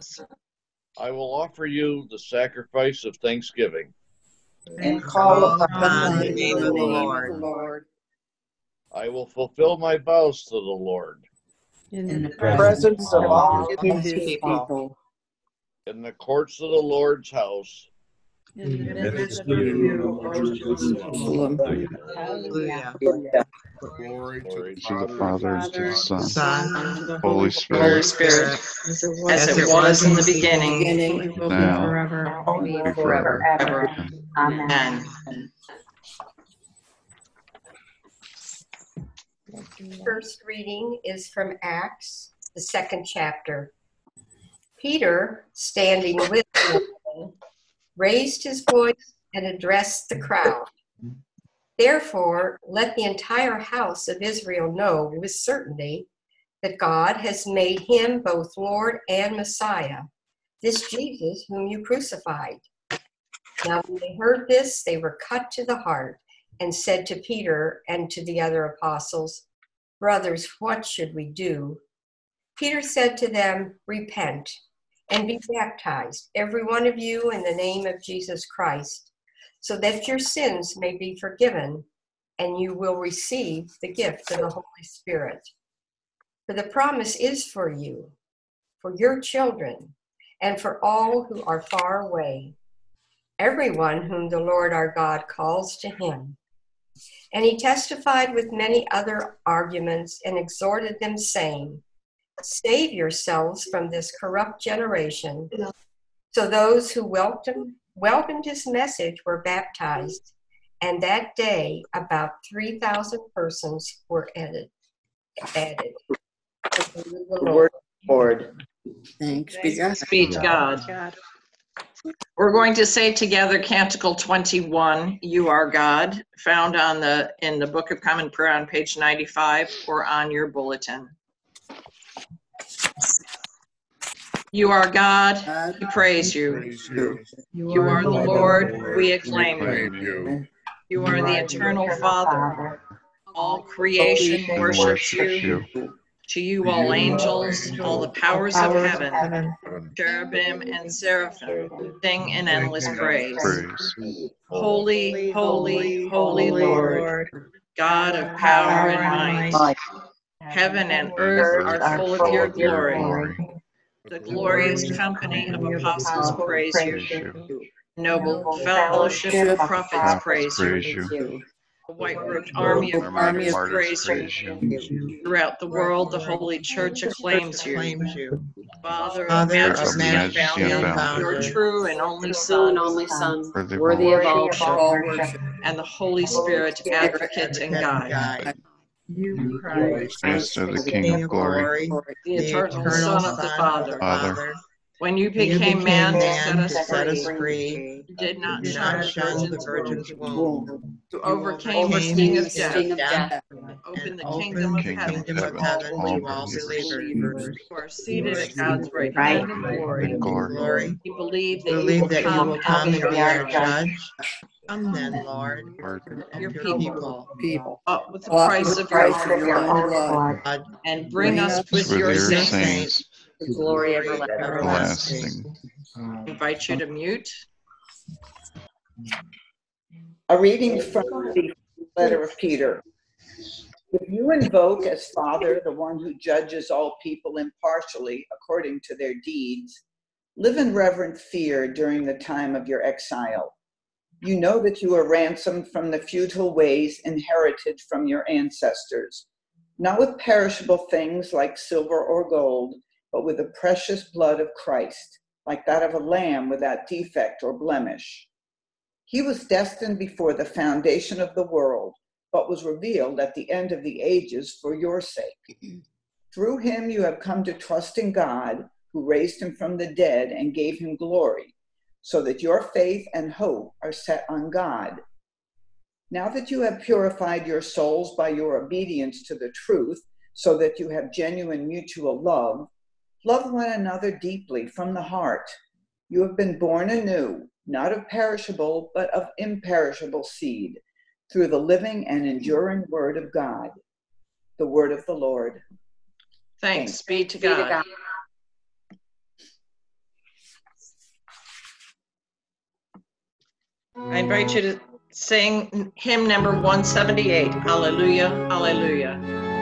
I will offer you the sacrifice of thanksgiving. And call upon the name of the Lord. I will fulfill my vows to the Lord. In the presence of all his people. In the courts of the Lord's house. In the midst of you, O Jerusalem. Hallelujah. Glory To the Father, and to the Son, Son, and the Holy Spirit, as it was in the beginning, now, forever. and forever. Amen. First reading is from Acts, the 2nd chapter. Peter, standing with them, raised his voice and addressed the crowd. Therefore, let the entire house of Israel know with certainty that God has made him both Lord and Messiah, this Jesus whom you crucified. Now, when they heard this, they were cut to the heart and said to Peter and to the other apostles, "Brothers, what should we do?" Peter said to them, "Repent and be baptized, every one of you, in the name of Jesus Christ, so that your sins may be forgiven, and you will receive the gift of the Holy Spirit. For the promise is for you, for your children, and for all who are far away, everyone whom the Lord our God calls to him." And he testified with many other arguments and exhorted them, saying, "Save yourselves from this corrupt generation." So those who welcomed his message were baptized, and that day about 3,000 persons were added. The word of the Lord. Thanks be to God. We're going to say together Canticle 21, You Are God, found in the Book of Common Prayer on page 95 or on your bulletin. You are God, we praise you. You are the Lord, we acclaim you. You are the eternal Father. All creation worships you. To you all angels, all the powers of heaven, cherubim and seraphim, sing in endless praise. Holy, holy, holy Lord, God of power and might. Heaven and earth are full of your glory. The glorious company of apostles praise you. Noble fellowship of prophets praise you. The white-robed army of martyrs praise you. Throughout the world, the Holy Church acclaims you. Father of majesty unbounded, your true and only Son, worthy of all worship, and the Holy Spirit, advocate and guide. You, Christ, are the King of glory, the eternal Son of the Father. When you became man to set us free, you did not shun the Virgin's womb. You overcame the sting of death, opened the kingdom of heaven to all believers. You are seated at God's right hand in glory. You believe that you will come and be our judge. Come then, Lord, your people. Up with the price of your own blood, and bring us with your saints to glory everlasting. I invite you to mute. A reading from the letter of Peter. If you invoke as Father the one who judges all people impartially according to their deeds, live in reverent fear during the time of your exile. You know that you are ransomed from the futile ways inherited from your ancestors, not with perishable things like silver or gold, but with the precious blood of Christ, like that of a lamb without defect or blemish. He was destined before the foundation of the world, but was revealed at the end of the ages for your sake. Through him you have come to trust in God, who raised him from the dead and gave him glory, so that your faith and hope are set on God. Now that you have purified your souls by your obedience to the truth, so that you have genuine mutual love, love one another deeply from the heart. You have been born anew, not of perishable, but of imperishable seed, through the living and enduring word of God. The word of the Lord. Thanks be to God. I invite you to sing hymn number 178, Hallelujah, Hallelujah.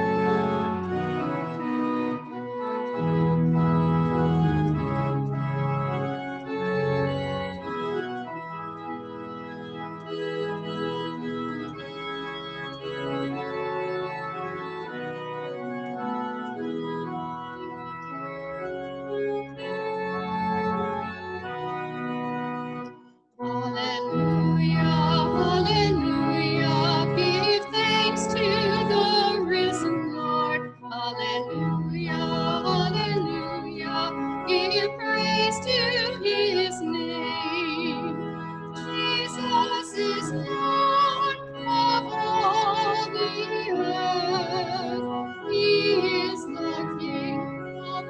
Hallelujah, give thanks to the risen Lord. Hallelujah, hallelujah, give praise to his name. Jesus is Lord of all the earth. He is the King of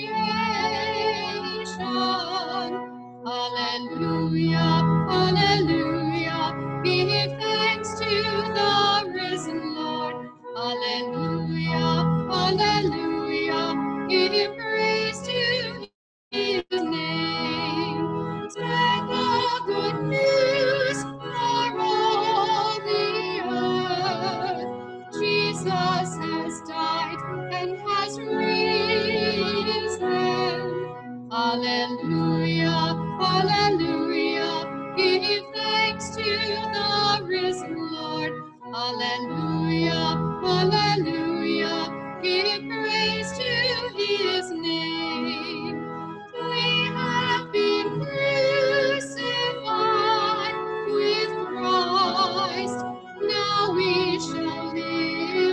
creation. Hallelujah, hallelujah, give thanks to the risen Lord. Hallelujah, hallelujah, give praise to his name. Spread the good news for all the earth. Jesus has died and has risen. Hallelujah, hallelujah, give thanks to the risen Lord. Hallelujah, hallelujah, give praise to his name. We have been crucified with Christ, now we shall live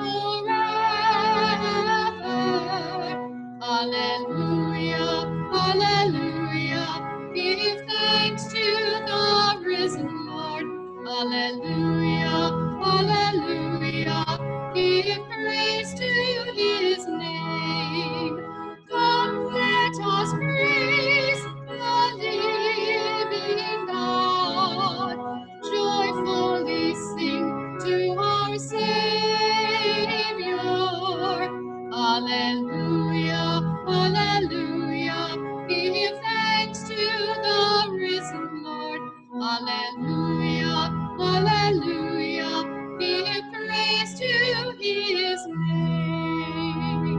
forever. Hallelujah, hallelujah, give thanks to the risen Lord. Hallelujah, hallelujah, give praise to his name. Come, let us praise the living God, joyfully sing to our Savior. Hallelujah, hallelujah, give thanks to the risen Lord. Hallelujah, hallelujah, give praise to his name.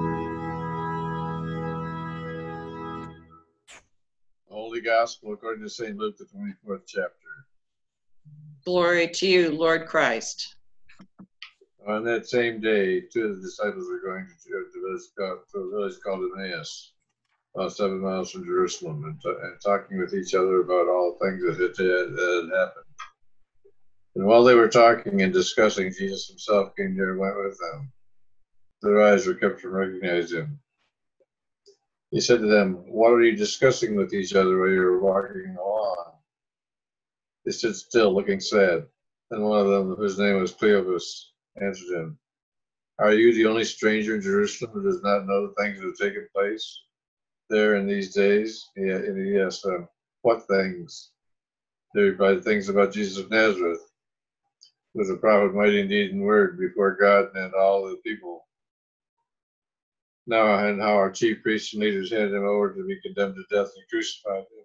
Holy Gospel according to St. Luke, the 24th chapter. Glory to you, Lord Christ. On that same day, two of the disciples were going to a village called Emmaus, about 7 miles from Jerusalem, and talking with each other about all things that had happened. And while they were talking and discussing, Jesus himself came near and went with them. Their eyes were kept from recognizing him. He said to them, "What are you discussing with each other while you were walking along?" They stood still, looking sad. And one of them, whose name was Cleopas, answered him, "Are you the only stranger in Jerusalem who does not know the things that have taken place there in these days?" And he asked them, "What things?" They replied, "Things about Jesus of Nazareth, who was a prophet, mighty in deed and word before God and all the people. Now, and how our chief priests and leaders handed him over to be condemned to death and crucified him.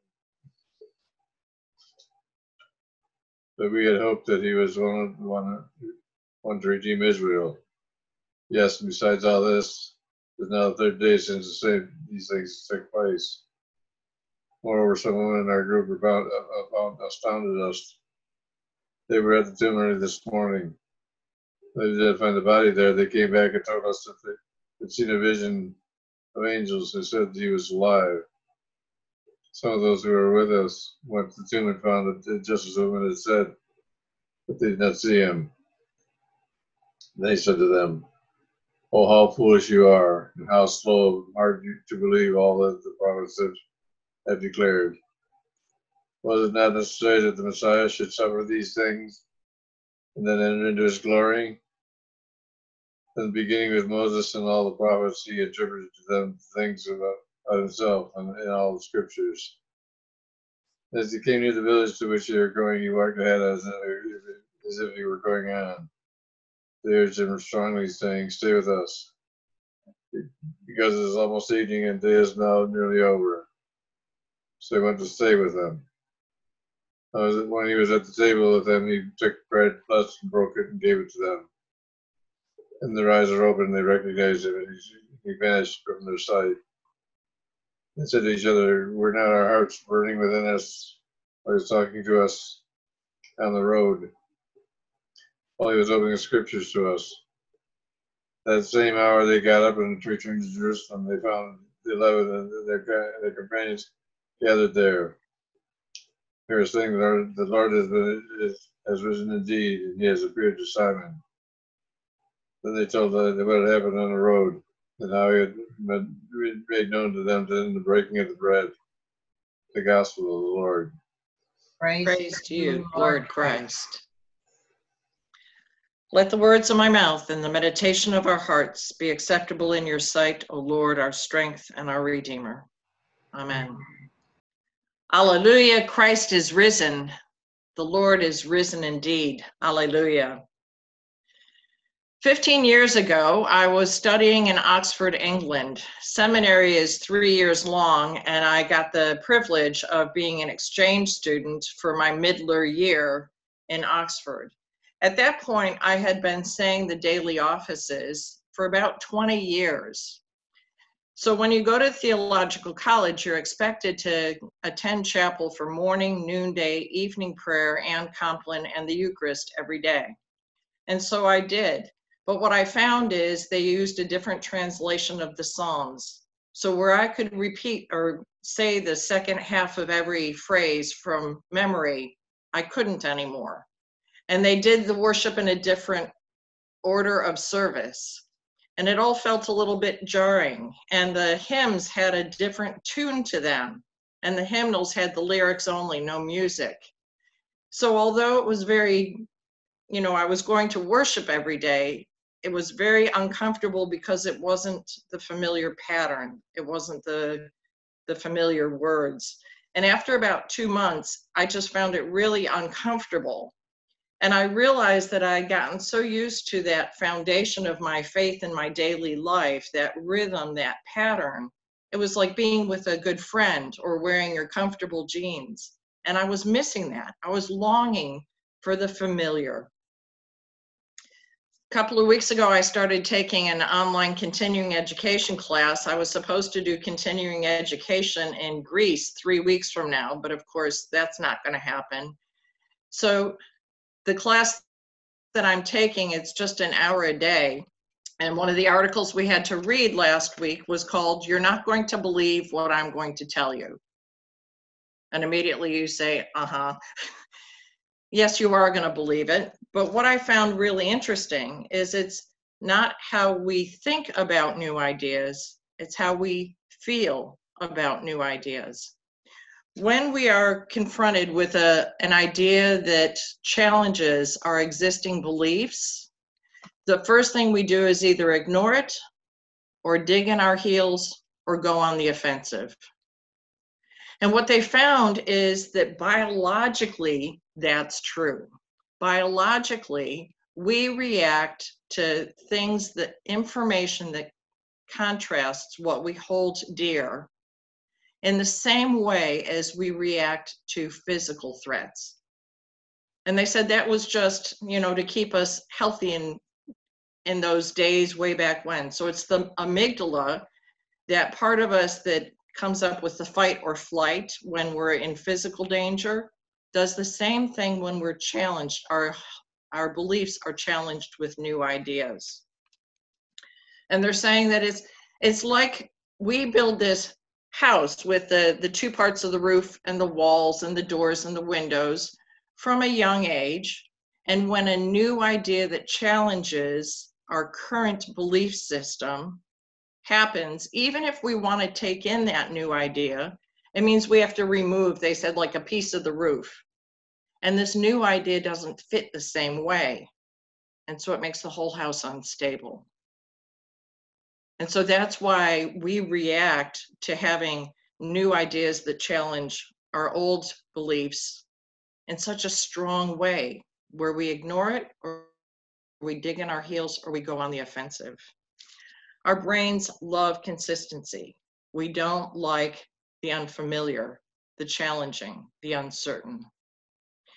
But we had hoped that he was one to redeem Israel. Yes, and besides all this, it's now the third day since these things took place. Moreover, some women in our group astounded us. They were at the tomb early this morning. They did not find the body there. They came back and told us that they had seen a vision of angels who said that he was alive. Some of those who were with us went to the tomb and found that just as the women had said, but they did not see him. They said to them, "Oh, how foolish you are, and how slow and hard to believe all that the prophets have declared. Was it not necessary that the Messiah should suffer these things and then enter into his glory?" And beginning with Moses and all the prophets, he attributed to them things about himself and in all the scriptures. As he came near the village to which they were going, he walked ahead as if he were going on. They urged him strongly, saying, "Stay with us, because it is almost evening and the day is now nearly over." So he went to stay with them. When he was at the table with them, he took bread, blessed, and broke it, and gave it to them. And their eyes are open, and they recognized him, and he vanished from their sight. And said to each other, "Were not our hearts burning within us while he was talking to us on the road, while he was opening the scriptures to us?" That same hour they got up and returned to Jerusalem. They found the 11 and their companions gathered there. They were saying, "The Lord has risen indeed, and he has appeared to Simon." Then they told them what had happened on the road, and how he had made known to them the breaking of the bread, the gospel of the Lord. Praise to you, Lord Christ. Let the words of my mouth and the meditation of our hearts be acceptable in your sight, O Lord, our strength and our Redeemer. Amen. Alleluia, Christ is risen. The Lord is risen indeed. Alleluia. 15 years ago, I was studying in Oxford, England. Seminary is 3 years long, and I got the privilege of being an exchange student for my middler year in Oxford. At that point, I had been saying the daily offices for about 20 years. So when you go to theological college, you're expected to attend chapel for morning, noonday, evening prayer, and Compline and the Eucharist every day. And so I did. But what I found is they used a different translation of the Psalms. So where I could repeat or say the second half of every phrase from memory, I couldn't anymore. And they did the worship in a different order of service. And it all felt a little bit jarring. And the hymns had a different tune to them. And the hymnals had the lyrics only, no music. So although it was very, I was going to worship every day, it was very uncomfortable because it wasn't the familiar pattern. It wasn't the familiar words. And after about 2 months, I just found it really uncomfortable. And I realized that I had gotten so used to that foundation of my faith in my daily life, that rhythm, that pattern. It was like being with a good friend or wearing your comfortable jeans. And I was missing that. I was longing for the familiar. A couple of weeks ago, I started taking an online continuing education class. I was supposed to do continuing education in Greece 3 weeks from now, but of course, that's not going to happen. So the class that I'm taking, it's just an hour a day. And one of the articles we had to read last week was called, "You're Not Going to Believe What I'm Going to Tell You." And immediately you say, yes, you are going to believe it. But what I found really interesting is it's not how we think about new ideas, it's how we feel about new ideas. When we are confronted with an idea that challenges our existing beliefs, the first thing we do is either ignore it or dig in our heels or go on the offensive. And what they found is that biologically, that's true. Biologically, we react to things, information that contrasts what we hold dear, in the same way as we react to physical threats. And they said that was just, to keep us healthy in those days way back when. So it's the amygdala, that part of us that comes up with the fight or flight when we're in physical danger, does the same thing when we're challenged. Our beliefs are challenged with new ideas. And they're saying that it's like we build this house with the two parts of the roof and the walls and the doors and the windows from a young age. And when a new idea that challenges our current belief system happens, even if we want to take in that new idea, it means we have to remove, they said, like a piece of the roof. And this new idea doesn't fit the same way. And so it makes the whole house unstable. And so that's why we react to having new ideas that challenge our old beliefs in such a strong way, where we ignore it or we dig in our heels or we go on the offensive. Our brains love consistency. We don't like the unfamiliar, the challenging, the uncertain.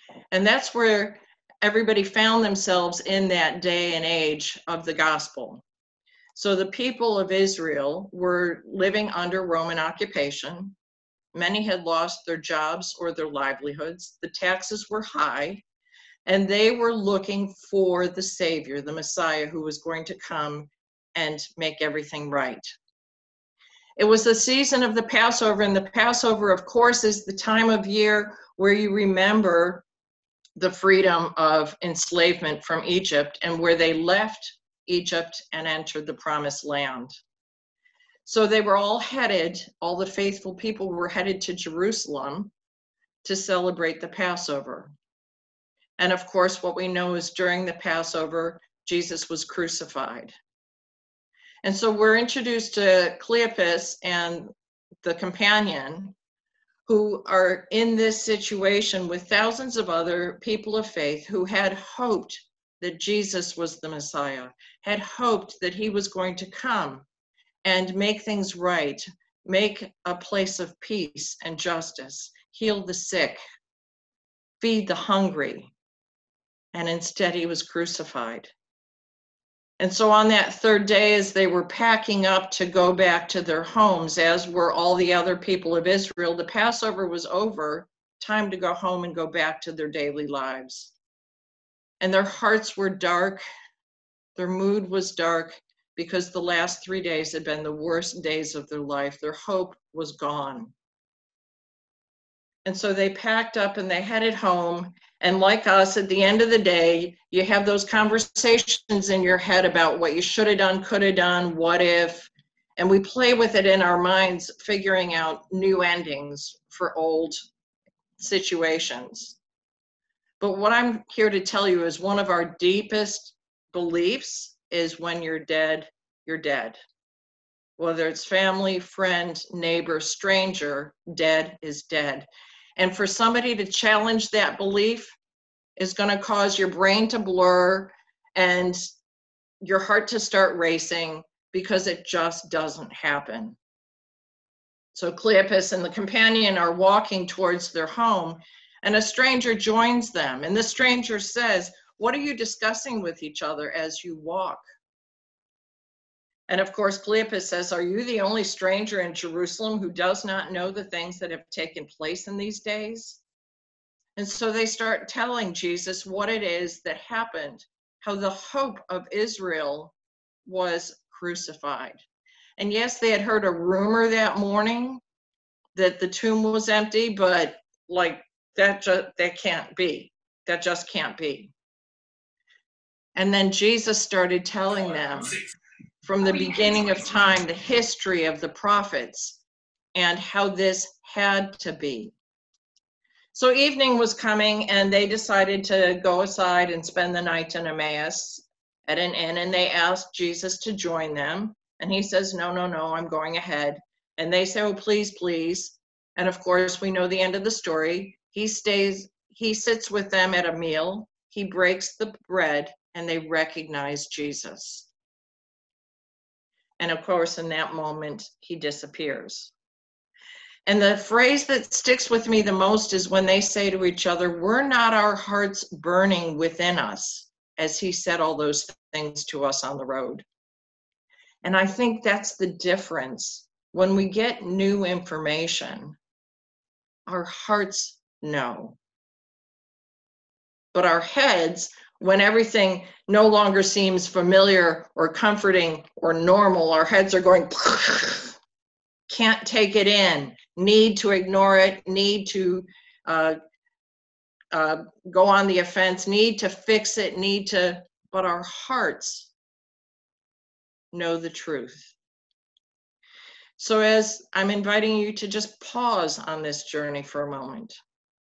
And that's where everybody found themselves in that day and age of the gospel. So the people of Israel were living under Roman occupation. Many had lost their jobs or their livelihoods. The taxes were high, and they were looking for the Savior, the Messiah, who was going to come and make everything right. It was the season of the Passover, and the Passover, of course, is the time of year where you remember the freedom of enslavement from Egypt and where they left Egypt and entered the promised land. So they were all headed, all the faithful people were headed to Jerusalem to celebrate the Passover. And of course, what we know is during the Passover, Jesus was crucified. And so we're introduced to Cleopas and the companion, who are in this situation with thousands of other people of faith who had hoped that Jesus was the Messiah, had hoped that he was going to come and make things right, make a place of peace and justice, heal the sick, feed the hungry, and instead he was crucified. And so on that third day, as they were packing up to go back to their homes, as were all the other people of Israel, the Passover was over, time to go home and go back to their daily lives. And their hearts were dark, their mood was dark, because the last 3 days had been the worst days of their life. Their hope was gone. And so they packed up and they headed home. And like us, at the end of the day, you have those conversations in your head about what you should have done, could have done, what if, and we play with it in our minds, figuring out new endings for old situations. But what I'm here to tell you is one of our deepest beliefs is when you're dead, you're dead. Whether it's family, friend, neighbor, stranger, dead is dead. And for somebody to challenge that belief is going to cause your brain to blur and your heart to start racing, because it just doesn't happen. So Cleopas and the companion are walking towards their home, and a stranger joins them. And the stranger says, "What are you discussing with each other as you walk?" And of course, Cleopas says, "Are you the only stranger in Jerusalem who does not know the things that have taken place in these days?" And so they start telling Jesus what it is that happened, how the hope of Israel was crucified. And yes, they had heard a rumor that morning that the tomb was empty, but like that can't be. That just can't be. And then Jesus started telling them from the beginning of time, the history of the prophets and how this had to be. So evening was coming, and they decided to go aside and spend the night in Emmaus at an inn, and they asked Jesus to join them. And he says, no, I'm going ahead. And they say, "Oh, please, please." And of course, we know the end of the story. He sits with them at a meal. He breaks the bread, and they recognize Jesus. And of course, in that moment, he disappears. And the phrase that sticks with me the most is when they say to each other, "Were not our hearts burning within us as he said all those things to us on the road?" And I think that's the difference. When we get new information, our hearts know. But our heads, when everything no longer seems familiar or comforting or normal, our heads are going, can't take it in, need to ignore it, need to go on the offense, need to fix it, but our hearts know the truth. So as I'm inviting you to just pause on this journey for a moment,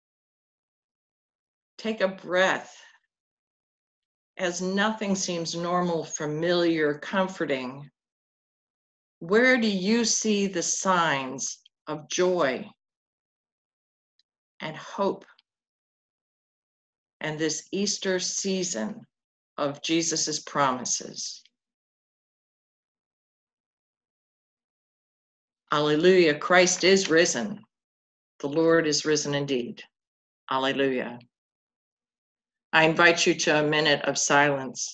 take a breath. As nothing seems normal, familiar, comforting, where do you see the signs of joy and hope and this Easter season of Jesus's promises? Alleluia, Christ is risen. The Lord is risen indeed. Alleluia. I invite you to a minute of silence.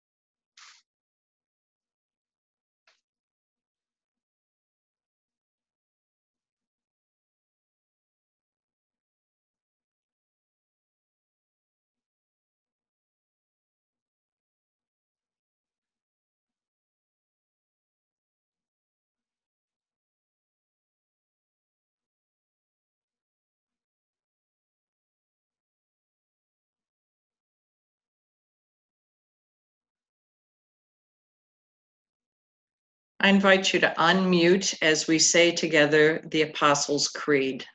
I invite you to unmute as we say together the Apostles' Creed.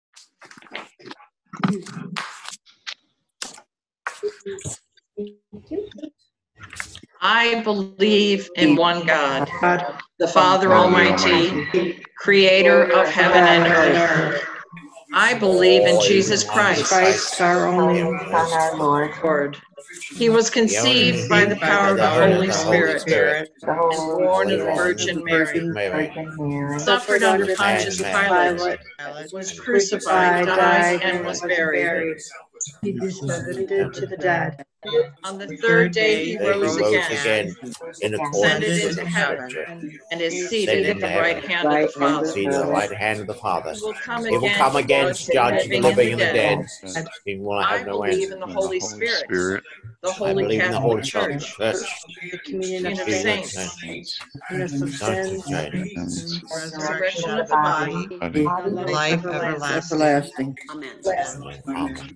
I believe in one God, the Father Almighty, creator of heaven and earth. I believe in Jesus Christ, our only Son, our Lord. He was conceived by the power of the Holy Spirit the and Holy born of the Spirit, Virgin Mary, Virgin Mary, suffered under Pontius Pilate, was crucified, died, and was buried. He descended to the dead. On the third day he rose again, in ascended accordance with into the heaven, Scripture, and is seated at the right hand of the Father. seated at the right hand of the Father. He will come He will come again to judge the living and the dead. He will I have no believe end. in the And Holy Spirit, the I Holy believe in the Catholic Holy Church, Church, The communion of communion of saints. saints, Forgiveness of sins. and resurrection of the body, body. Life everlasting. Amen. Amen.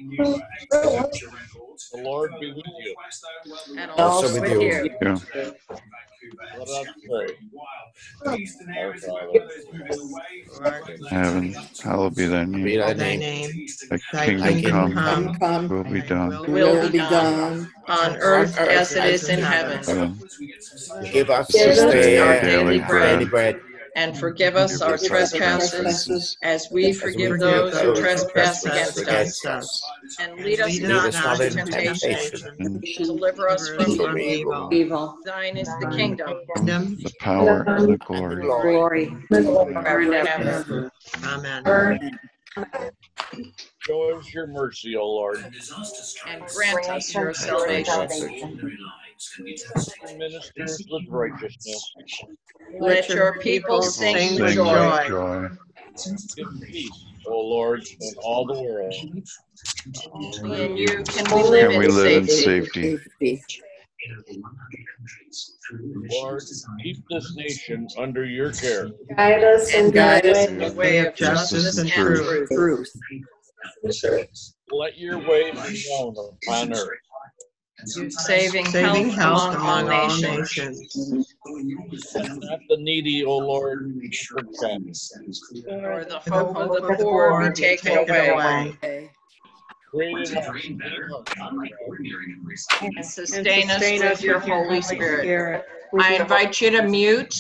The Lord be with you. and Also also with with you. you. Yeah. Let us pray. Our Father, Heaven, hallowed be thy Be name. thy Thy name. name. Thy Thy kingdom come, come. will be done Will be done on earth as it is in heaven. heaven. Give us Give this us day our our daily daily bread, bread. and forgive us our trespasses, as we forgive those who trespass against us. And lead us not into temptation, And but deliver us from From evil. evil. Thine is the kingdom, the power and the glory. glory, forever and ever. Amen. show us your mercy, O Lord. And grant us your salvation. Ministers with righteousness. Let your people People sing sing with joy. joy. Give peace, O Lord, in all the world. Only in you can we live Can we in live in safety. safety? Lord, keep this nation under your care. And guide us in the way of justice and truth. Let your way be known upon earth. Saving health among all nations. Not the needy, O Lord, forget. Or the hope of the poor be taken away. Create in us clean hearts. And sustain us with your Holy Spirit. I invite you to mute.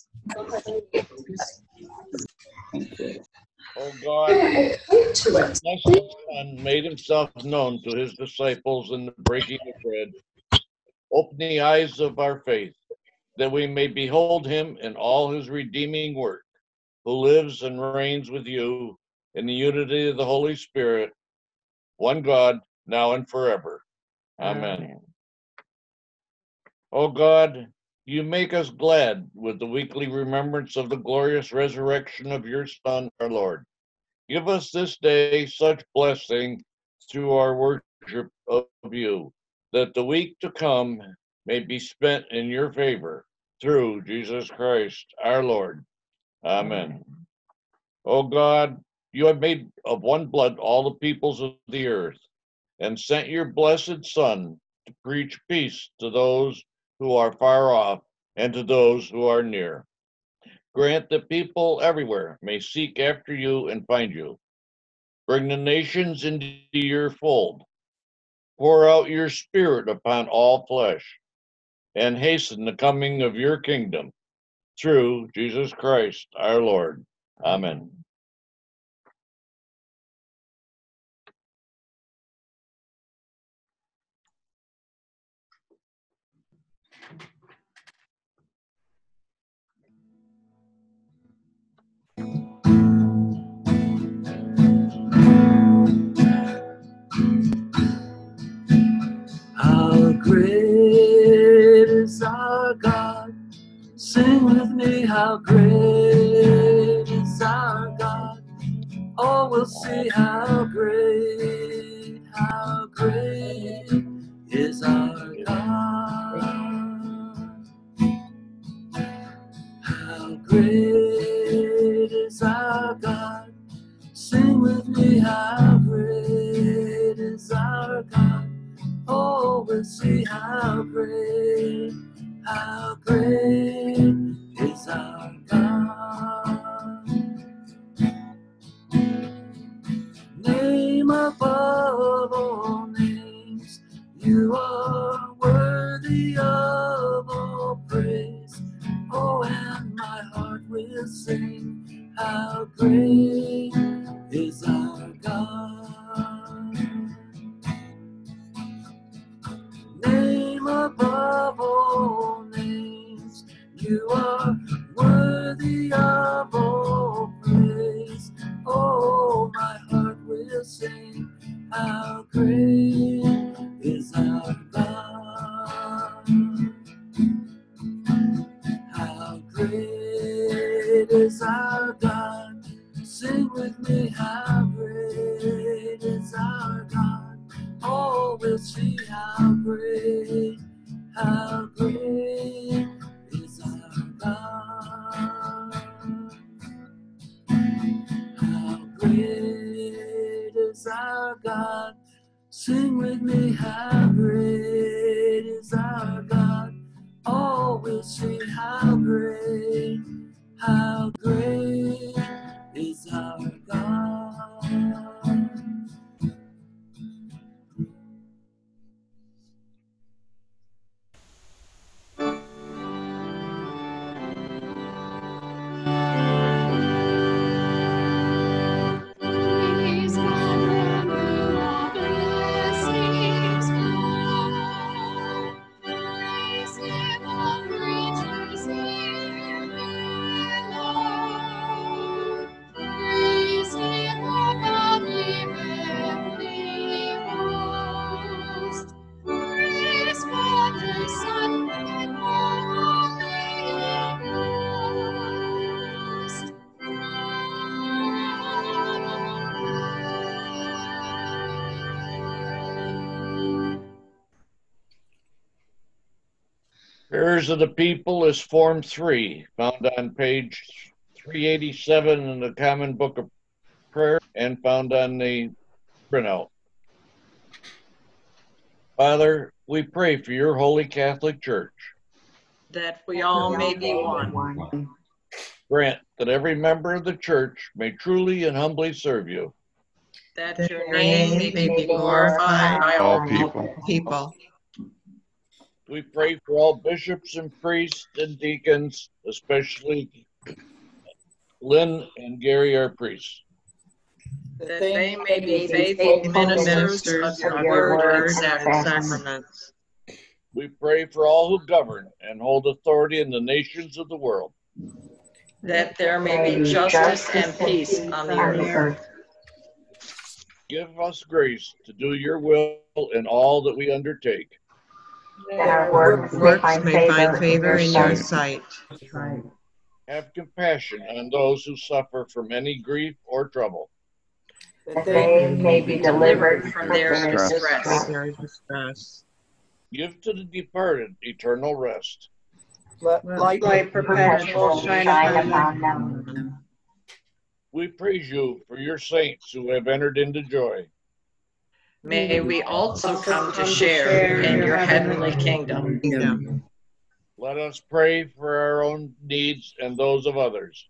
O God, your blessed Son made himself known to his disciples in the breaking of bread. Open the eyes of our faith, that we may behold him in all his redeeming work, who lives and reigns with you in the unity of the Holy Spirit, one God, now and forever. Amen. O God, you make us glad with the weekly remembrance of the glorious resurrection of your Son, our Lord. Give us this day such blessing through our worship of you, that the week to come may be spent in your favor, through Jesus Christ, our Lord. Amen. O God, you have made of one blood all the peoples of the earth, and sent your blessed Son to preach peace to those who are far off and to those who are near. Grant that people everywhere may seek after you and find you. Bring the nations into your fold. Pour out your Spirit upon all flesh, and hasten the coming of your kingdom, through Jesus Christ our Lord. Amen. how great is our God. Oh, we'll see how great is our God. How great is our God. Sing with me, how great is our God. Oh, we'll see how great is our God. Name above all names, you are worthy of all praise. Oh, and my heart will sing, how great is our God. Name above all names, you are worthy of all praise. Oh, my heart will sing, how great is our God. How great is our God. Sing with me, how great is our God. Oh, we'll see how great is our God. How great is our God. Sing with me, how great is our God. Oh, we'll see how great is our God. Praise God from whom all blessings flow. Praise Him, all creatures here below. Praise Him, all godly heavenly host. Praise Father, Son, and Holy Ghost. Prayers of the People is Form 3, found on page 387 in the Common Book of Prayer and found on the printout. Father, we pray for your Holy Catholic Church. that we all may be one. Grant that every member of the church may truly and humbly serve you. That your name may be glorified by All all people. We pray for all bishops and priests and deacons, especially Lynn and Gary, our priests. that they may be faithful ministers of your word and sacraments. We pray for all who govern and hold authority in the nations of the world. That there may be justice and peace on the earth. Give us grace to do your will in all that we undertake. That our works may find favor in your sight. Have compassion on those who suffer from any grief or trouble. That they may be delivered From their distress. Give to the departed eternal rest. Let light Perpetual shine upon them. We praise you for your saints who have entered into joy. May we also come to share in your heavenly kingdom. Let us pray for our own needs and those of others.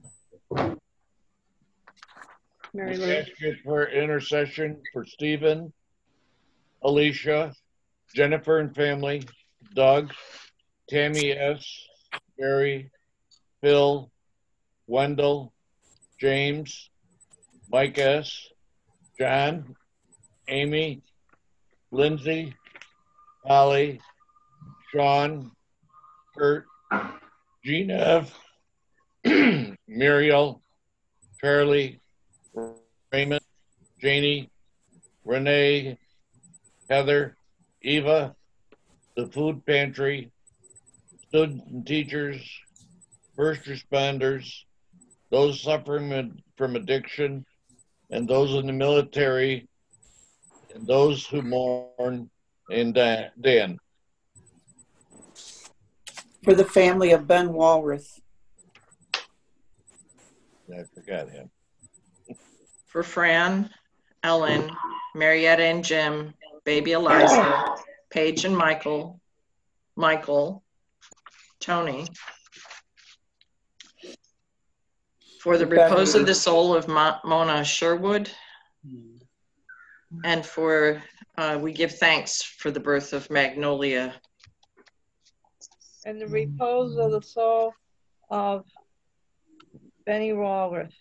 We ask you for intercession for Stephen, Alicia, Jennifer and family, Doug, Tammy S., Mary, Phil, Wendell, James, Mike S., John, Amy, Lindsay, Holly, Sean, Kurt, Gene F., Muriel, Charlie, Raymond, Janie, Renee, Heather, Eva, the food pantry, students and teachers, first responders, those suffering from addiction, and those in the military, and those who mourn, and Dan. For the family of Ben Walrath. I forgot him. For Fran, Ellen, Marietta and Jim, baby Eliza, Paige and Michael, Tony. For the repose of the soul of Mona Sherwood. And for, we give thanks for the birth of Magnolia. And the repose of the soul of Benny Walrath.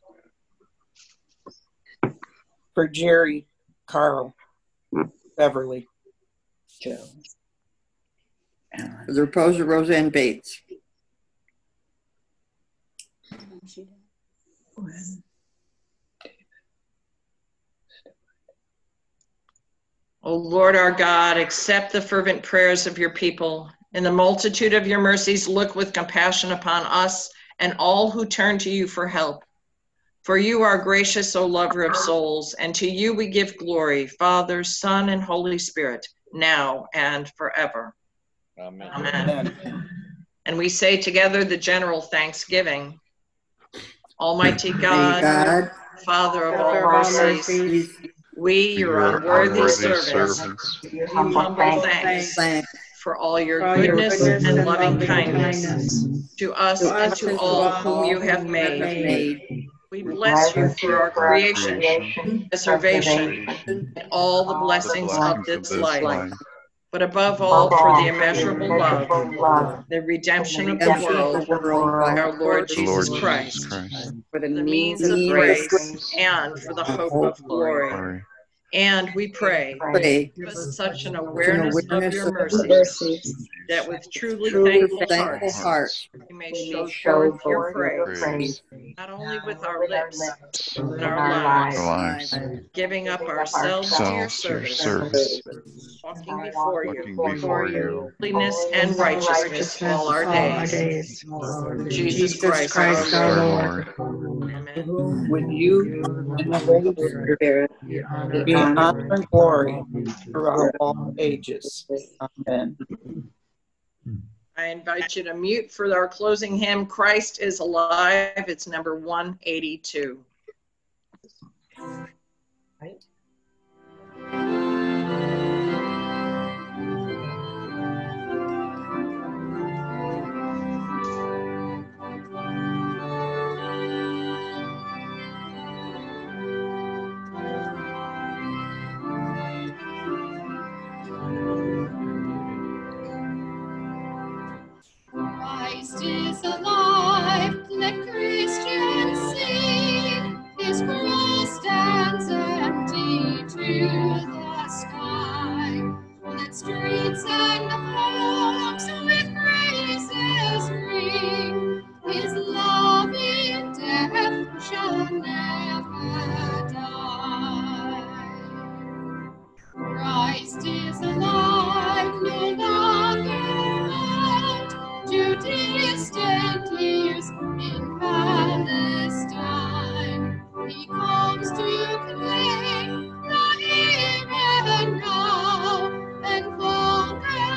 For Jerry, Carl, Beverly, Joe. For the repose of Roseanne Bates. O Lord our God, accept the fervent prayers of your people. In the multitude of your mercies, look with compassion upon us and all who turn to you for help. For you are gracious, O lover of souls, and to you we give glory, Father, Son, and Holy Spirit, now and forever. Amen. Amen. And we say together the general thanksgiving. Almighty God, Father of all mercies, we, your unworthy servants, give you humble thanks for all your goodness and loving kindness to us and to all whom you have made. We bless you for our creation, preservation, and all the blessings of this life. But above all, for the immeasurable love, the redemption of the world by our Lord Jesus Christ, for the means of grace and for the hope of glory. And we pray, give us such an awareness of your mercies that with truly thankful hearts we may show forth your praise, not only with our lips, but in our lives, giving up ourselves to your service, walking before you, holiness and righteousness all our days. Jesus Christ our Lord. Amen. With you and the Holy Spirit, be honor and glory throughout all ages. Amen. I invite you to mute for our closing hymn, Christ is Alive. It's number 182. Christ is alive, let Christians sing. His cross stands empty to the sky. Let streets and homes with praises ring. His love in death shall never die. Christ is alive, no longer out to distant years in Palestine. He comes to claim that even now and conquer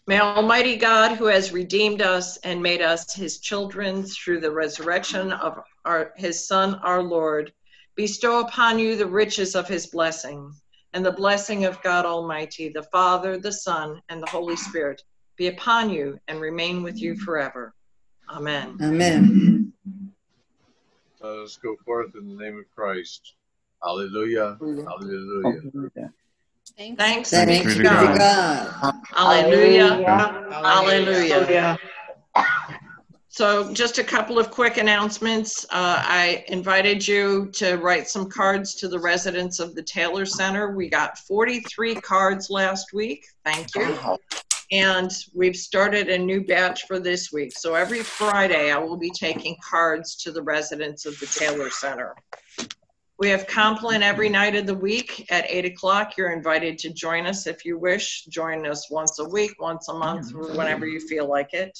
May Almighty God, who has redeemed us and made us his children through the resurrection of his Son, our Lord, bestow upon you the riches of his blessing, and the blessing of God Almighty, the Father, the Son, and the Holy Spirit be upon you and remain with you forever. Amen. Amen. Let us go forth in the name of Christ. Hallelujah. Hallelujah. Thanks Thanks be be to to God. God. Hallelujah. Hallelujah. So just a couple of quick announcements. I invited you to write some cards to the residents of the Taylor Center. We got 43 cards last week. Thank you. And we've started a new batch for this week. So every Friday, I will be taking cards to the residents of the Taylor Center. We have Compline every night of the week at 8 o'clock. You're invited to join us if you wish. Join us once a week, once a month, or whenever you feel like it.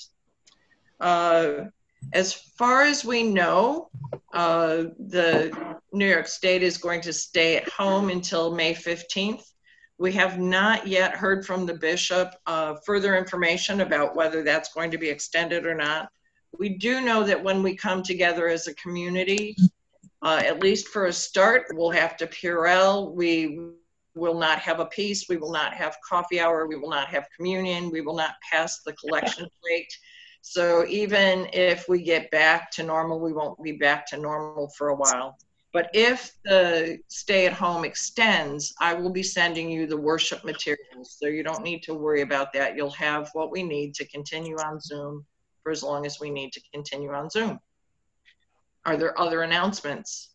As far as we know, the New York State is going to stay at home until May 15th. We have not yet heard from the bishop further information about whether that's going to be extended or not. We do know that when we come together as a community, at least for a start, we'll have to Purell. We will not have a peace. We will not have coffee hour. We will not have communion. We will not pass the collection plate. So even if we get back to normal, we won't be back to normal for a while. But if the stay at home extends, I will be sending you the worship materials. So you don't need to worry about that. You'll have what we need to continue on Zoom for as long as we need to continue on Zoom. Are there other announcements?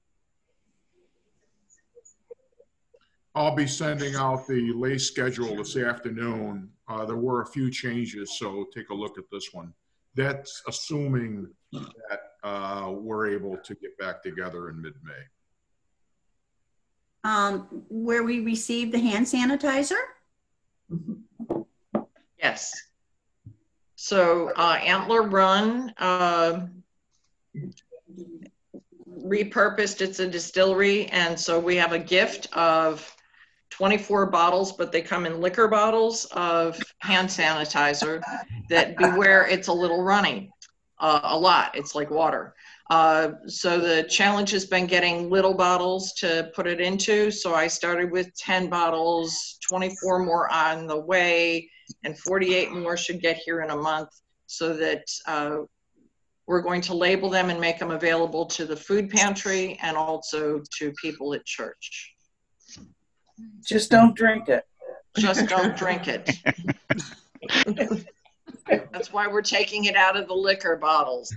I'll be sending out the lay schedule this afternoon. There were a few changes, so take a look at this one. That's assuming that we're able to get back together in mid-May. Where we received the hand sanitizer? Yes. So Antler Run repurposed. It's a distillery, and so we have a gift of 24 bottles, but they come in liquor bottles of hand sanitizer that, beware, it's a little runny, a lot. It's like water. So the challenge has been getting little bottles to put it into. So I started with 10 bottles, 24 more on the way, and 48 more should get here in a month, so that we're going to label them and make them available to the food pantry and also to people at church. Just don't drink it. Just don't drink it. That's why we're taking it out of the liquor bottles.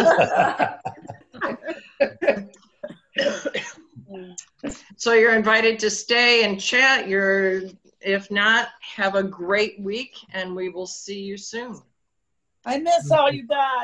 So you're invited to stay and chat. If not, have a great week, and we will see you soon. I miss all you guys.